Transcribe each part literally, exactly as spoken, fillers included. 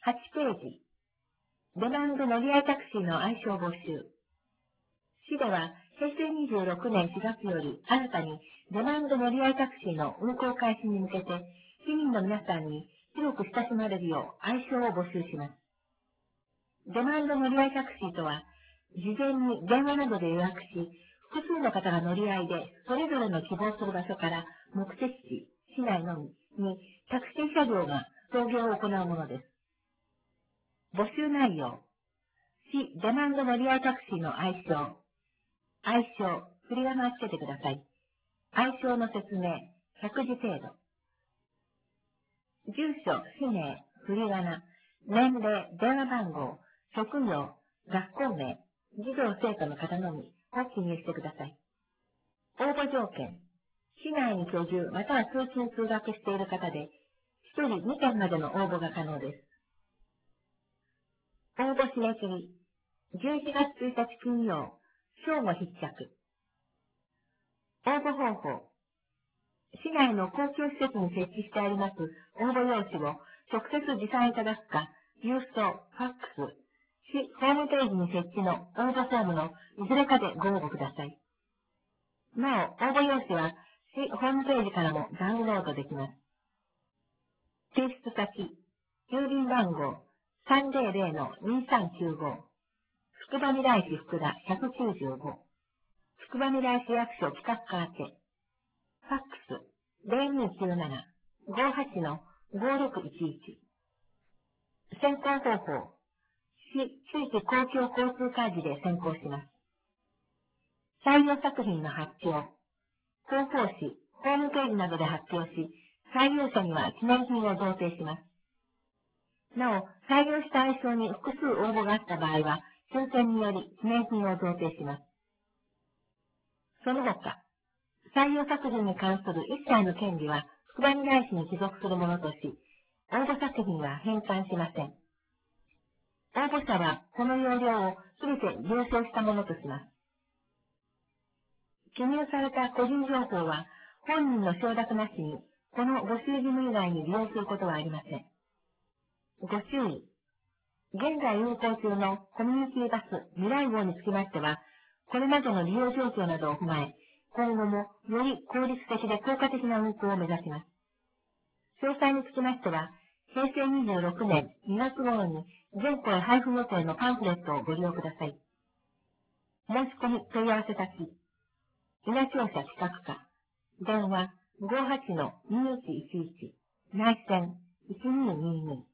はちページ。デマンド乗り合いタクシーの愛称募集。市では、へいせいにじゅうろくねんしがつより新たにデマンド乗り合いタクシーの運行開始に向けて、市民の皆さんに広く親しまれるよう愛称を募集します。デマンド乗り合いタクシーとは、事前に電話などで予約し、複数の方が乗り合いで、それぞれの希望する場所から目的地、市内のみにタクシー車両が送迎を行うものです。募集内容。市デマンド乗り合いタクシーの愛称。愛称、振り仮名をつけてください。愛称の説明、ひゃくじ程度。住所、氏名、振り仮名、年齢、電話番号、職業、学校名、児童生徒の方のみを記入してください。応募条件。市内に居住または通勤通学している方で、ひとりにけんまでの応募が可能です。応募締め切り。じゅういちがつついたち金曜、正午必着。応募方法。市内の公共施設に設置してあります応募用紙を直接持参いただくか、郵送、ファックス、市ホームページに設置の応募フォームのいずれかでご応募ください。なお、応募用紙は市ホームページからもダウンロードできます。提出先、郵便番号 さんぜろぜろのにさんきゅうご、つくばみらい市福田ひゃくきゅうじゅうご、つくばみらい市役所企画課宛て、ファックス ゼロにきゅうなな ごはちのごろくいちいち。選考方法。市地域公共交通会議で選考します。採用作品の発表。広報誌、ホームページなどで発表し、採用者には記念品を贈呈します。なお、採用した愛称に複数応募があった場合は、抽選により記念品を贈呈します。その他、採用作品に関する一切の権利は、つくばみらい市に帰属するものとし、応募作品は返還しません。応募者は、この要領をすべて了承したものとします。記入された個人情報は、本人の承諾なしに、この募集事務以外に利用することはありません。ご注意。現在運行中のコミュニティバス未来号につきましては、これまでの利用状況などを踏まえ、今後もより効率的で効果的な運行を目指します。詳細につきましては、へいせいにじゅうろくねんにがつ頃に全国へ配布予定のパンフレットをご利用ください。申し込み問い合わせ先、稲庁舎企画課、電話 ごはちのにいちいちいち、内線いちににに。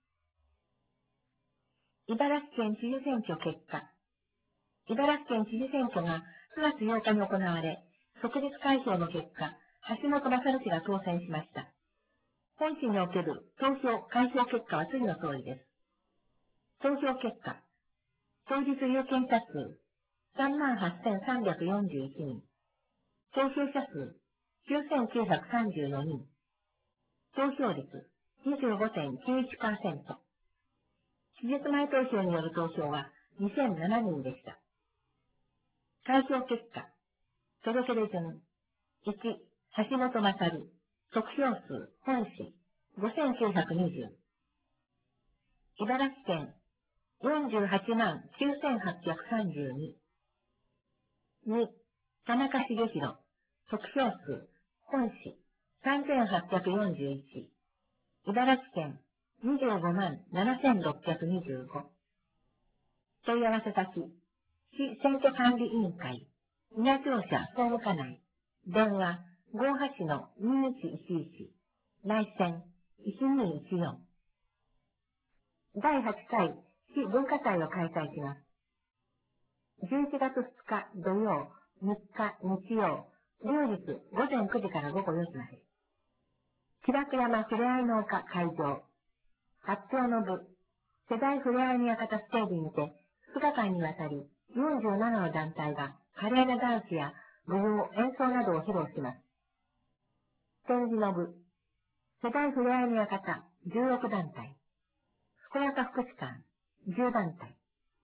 茨城県知事選挙結果。茨城県知事選挙がくがつようかに行われ、即日開票の結果、橋本勝氏が当選しました。本市における投票、開票結果は次の通りです。投票結果。当日有権者数さんまんはっせんさんびゃくよんじゅういちにん。投票者数きゅうせんきゅうひゃくさんじゅうよにん。投票率 にじゅうごてんきゅういちパーセント。期日前投票による投票はにせんななにんでした。開票結果。届け出順。いち、橋本勝。得票数、本市、ごせんきゅうひゃくにじゅう。茨城県、よんじゅうはちまんきゅうせんはっぴゃくさんじゅうに。に、田中茂弘。得票数、本市、さんぜんはっぴゃくよんじゅういち。茨城県、にじゅうごまんななせんろっぴゃくにじゅうご。問い合わせ先、市選挙管理委員会、稲庁舎総務課内、電話 ごはちのにいちいちいち、内線いちにいちよん。だいはちかい市文化祭を開催します。じゅういちがつふつか土曜、みっか日曜、両日ごぜんくじからごごよじまで。木箱山ふれあいの丘会場。発表の部、世代ふれあいの館ステージにて、ふつかかんにわたりよんじゅうななの団体が華麗なダンスや舞踊、演奏などを披露します。展示の部、世代ふれあいの館じゅうろくだんたい。健やか福祉館じゅうだんたい。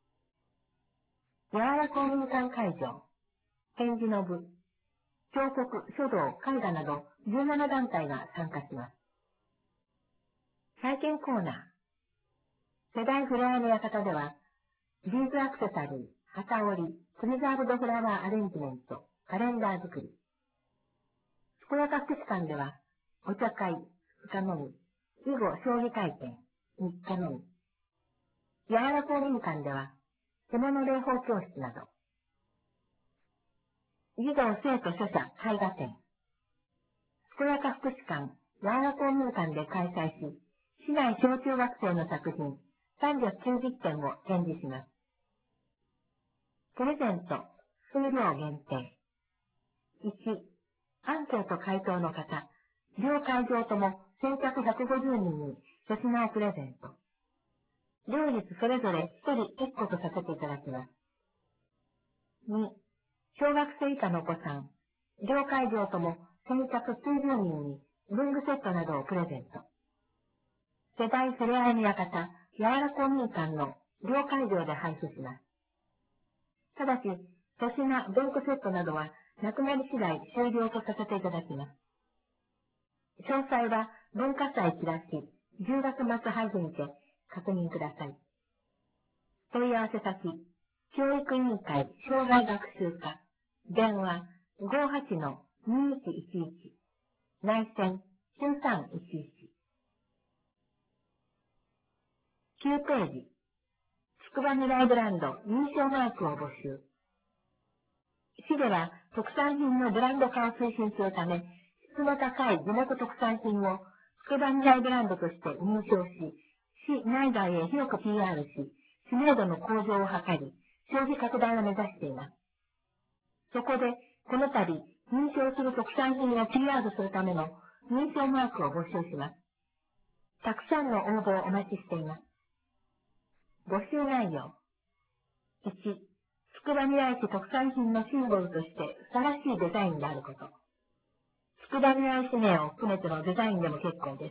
やわら公民館会場。展示の部、彫刻、書道、絵画などじゅうななだんたいが参加します。体験コーナー。 世代フレアの館では、ビーズアクセサリー、旗織り、プリザーブドフラワーアレンジメント、カレンダー作り。健やか福祉館では、お茶会、ふつかのみ、囲碁将棋会見、みっかのみ。やわら公民館では、手物霊法教室など。児童生徒書者絵画展。健やか福祉館、やわら公民館で開催し、市内小中学生の作品さんびゃくきゅうじゅってんを展示します。プレゼント、数量限定。いち、アンケート回答の方、両会場とも先着ひゃくごじゅうにんに粗品をプレゼント。両日それぞれひとりいっことさせていただきます。に、小学生以下のお子さん、両会場とも先着きゅうじゅうにんに文具セットなどをプレゼント。世代ふれあいの館、やわら公民館の両会場で配布します。ただし、粗品、文具セットなどはなくなり次第終了とさせていただきます。詳細は文化祭チラシじゅうがつ末配布にて確認ください。問い合わせ先、教育委員会障害学習課、電話 ごーはちのにいちいちいち、内線きゅうさんいちいち。きゅうページ、つくば未来ブランド認証マークを募集。市では特産品のブランド化を推進するため、質の高い地元特産品をつくば未来ブランドとして認証し、市内外へ広く ピーアール し、知名度の向上を図り、消費拡大を目指しています。そこで、この度、認証する特産品を ピーアール するための認証マークを募集します。たくさんの応募をお待ちしています。募集内容。いち、つくば未来市特産品のシンボルとしてふさわしいデザインであること。つくば未来市名を含めてのデザインでも結構です。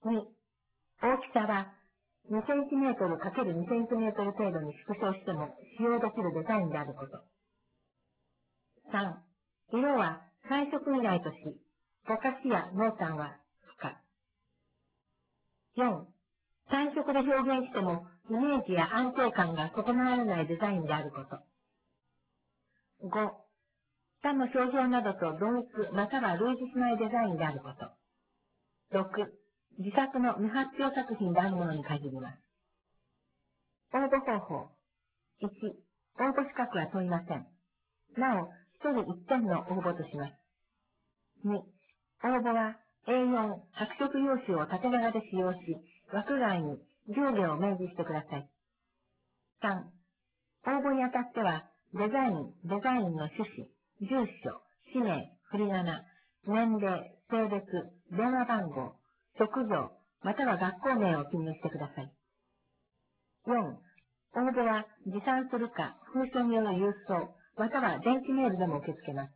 に、大きさはにセンチメートル ×にセンチメートル 程度に縮小しても使用できるデザインであること。さん、色はさん色以内とし、ぼかしや濃淡は不可。よん、さん色で表現してもイメージや安定感が異ならないデザインであること。ご、他の商標などと同一または類似しないデザインであること。ろく、自作の未発表作品であるものに限ります。応募方法。いち、応募資格は問いません。なお、ひとりいってんの応募とします。に、応募は エーよん 白色用紙を縦長で使用し、枠外に上下を明示してください。さん、応募にあたっては、デザイン、デザインの趣旨、住所、氏名、振り仮名、年齢、性別、電話番号、職業、または学校名を記入してください。よん、応募は持参するか、封書による郵送、または電子メールでも受け付けます。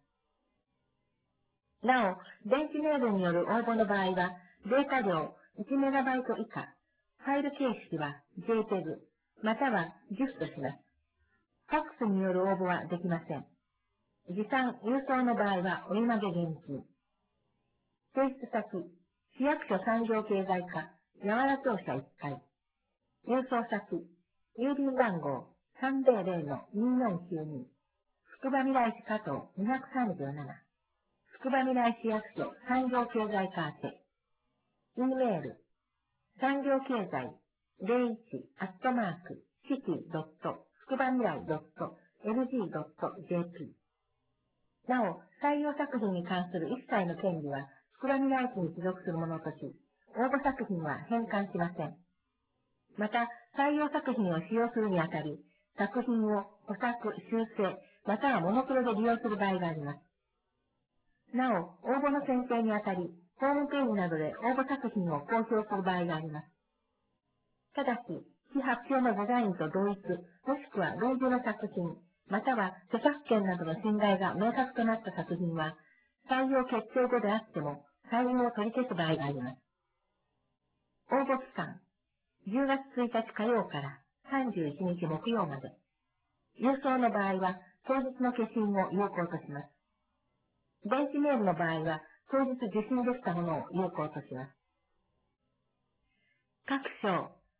なお、電子メールによる応募の場合は、データ量いちメガバイト以下、ファイル形式は ジェイペグ、または ジェイエフ とします。ファックスによる応募はできません。持参、郵送の場合はお湯投げ現金。提出先、市役所産業経済課、やわら庁舎いっかい。郵送先、郵便番号 さんぜろぜろのにーよんきゅうに、つくば未来市加藤にひゃくさんじゅうなな、つくば未来市役所産業経済課宛て。E メール、産業経済ゼロいちアットマークシティドットつくば未来ドットエルジードットジェーピー。なお、採用作品に関する一切の権利は、つくば未来市に帰属するものとし、応募作品は返還しません。また、採用作品を使用するにあたり、作品を補作、修正、またはモノクロで利用する場合があります。なお、応募の選定にあたり、ホームページなどで応募作品を公表する場合があります。ただし、市発表のデザインと同一、もしくは類似の作品、または著作権などの侵害が明確となった作品は、採用決定後であっても、採用を取り消す場合があります。応募期間、じゅうがつついたち火曜からさんじゅういちにち木曜まで。郵送の場合は、当日の消印を有効とします。電子メールの場合は、当日受信できたものを有効とします。各章、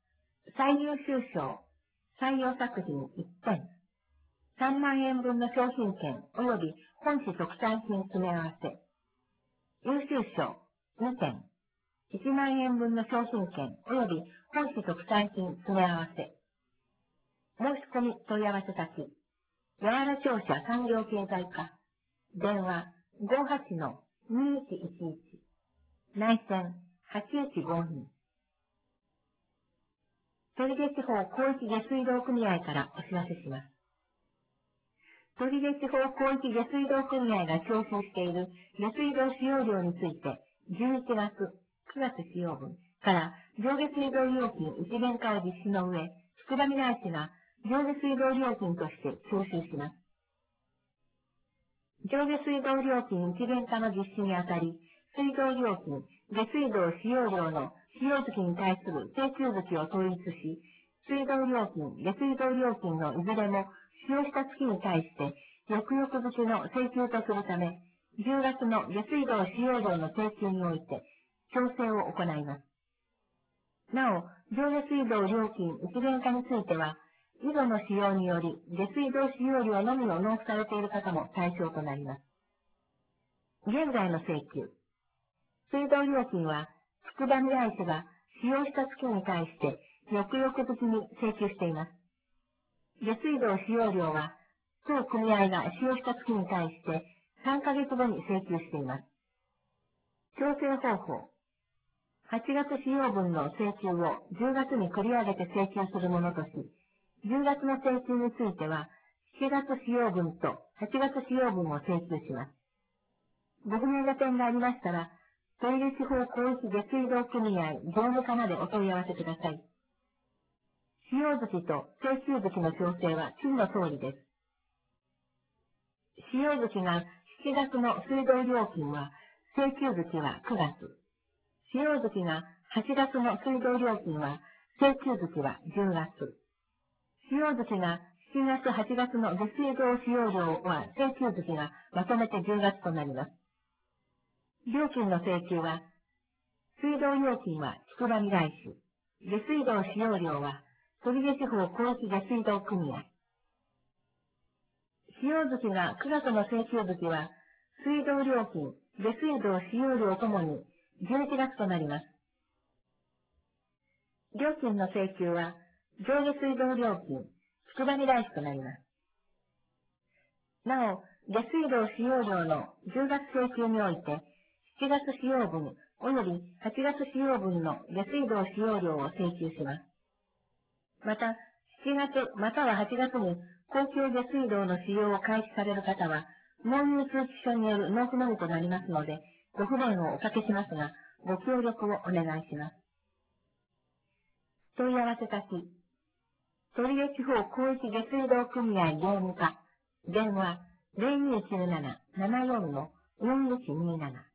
最優秀賞、採用作品いってん、さんまんえん分の商品券及び本市特産品詰め合わせ。優秀賞にてん、いちまんえん分の商品券及び本市特産品詰め合わせ。申し込み問い合わせ先、八原庁舎産業経済課、電話 ごーはちのにいちいちいち、内線はちいちごに。取手地方広域下水道組合からお知らせします。取手地方広域下水道組合が徴収している下水道使用料について、じゅういちがつ、くがつ使用分から上下水道料金一元化を実施の上、つくばみらい市が上下水道料金として徴収します。上下水道料金一元化の実施にあたり、水道料金、下水道使用料の使用月に対する請求月を統一し、水道料金、下水道料金のいずれも使用した月に対して、翌々月の請求とするため、じゅうがつの下水道使用料の請求において、調整を行います。なお、上下水道料金一元化については、井戸の使用により下水道使用料のみを納付されている方も対象となります。現在の請求。水道料金は、つくばみらい市が使用した月に対して、翌々月に請求しています。下水道使用料は、当組合が使用した月に対して、さんかげつごに請求しています。調整方法。はちがつ使用分の請求をじゅうがつに繰り上げて請求するものとし、じゅうがつの請求については、しちがつ使用分とはちがつ使用分を請求します。ご不明な点がありましたら、取手地方広域下水道組合業務課までお問い合わせください。使用月と請求月の調整は次の通りです。使用月がしちがつの水道料金は、請求月はくがつ。使用月がはちがつの水道料金は、請求月はじゅうがつ。使用月がしちがつ、はちがつの下水道使用料は請求月がまとめてじゅうがつとなります。料金の請求は、水道料金はつくばみらい市、下水道使用料は取手地方広域下水道組合。使用月がくがつの請求月は、水道料金、下水道使用料ともにじゅういちがつとなります。料金の請求は、上下水道料金、つくばみらい市となります。なお、下水道使用料のじゅうがつ請求において、しちがつ使用分及びはちがつ使用分の下水道使用料を請求します。また、しちがつまたははちがつに公共下水道の使用を開始される方は、納入通知書による納付のみとなりますので、ご不便をおかけしますが、ご協力をお願いします。問い合わせ先、取手地方広域下水道組合業務課、電話ゼロにきゅうなな ななよんのよんいちになな。